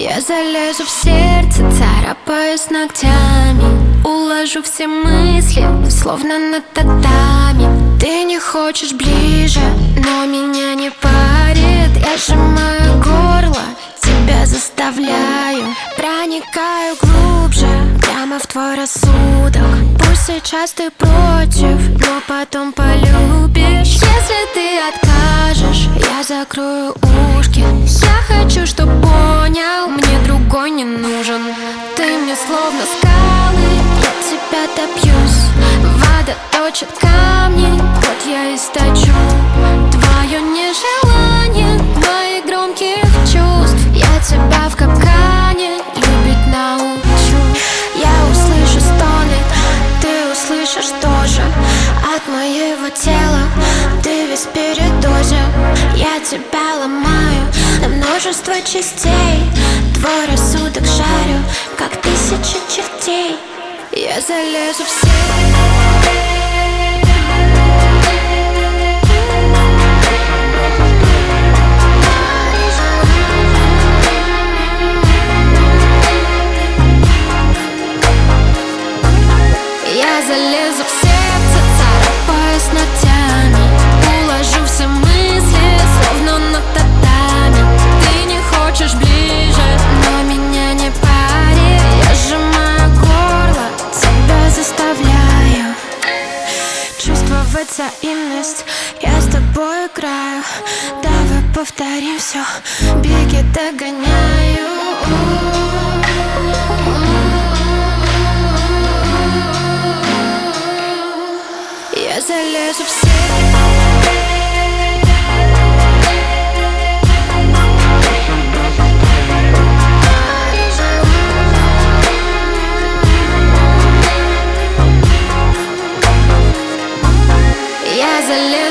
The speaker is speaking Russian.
Я залезу в сердце, царапаюсь ногтями, уложу все мысли, словно на татами. Ты не хочешь ближе, но меня не парит. Я сжимаю горло, тебя заставляю. Проникаю глубже, прямо в твой рассудок. Пусть сейчас ты против, но потом полюбишь. Если ты откажешь, я закрою ушки. Я хочу, чтоб понял, мне другой не нужен. Ты мне словно скалы, я тебя добьюсь. Вода точит камни, вот я источу твое нежелание моих громких чувств. Я тебя в капкане любить научу. Я услышу стоны, ты услышишь тоже. От моего тела ты весь в передозе. Я тебя ломаю на множество частей. Твой рассудок шарю, как тысячи чертей. Я залезу в сердце. Я залезу в сердце, царапаюсь ногтями, уложу все мысли, словно на татами. Ты не хочешь ближе, но меня не парит. Я сжимаю горло, тебя заставляю чувствовать взаимность. Я с тобой играю, давай повторим все. Беги, догоняю. Я залезу в сердце. Я залезу.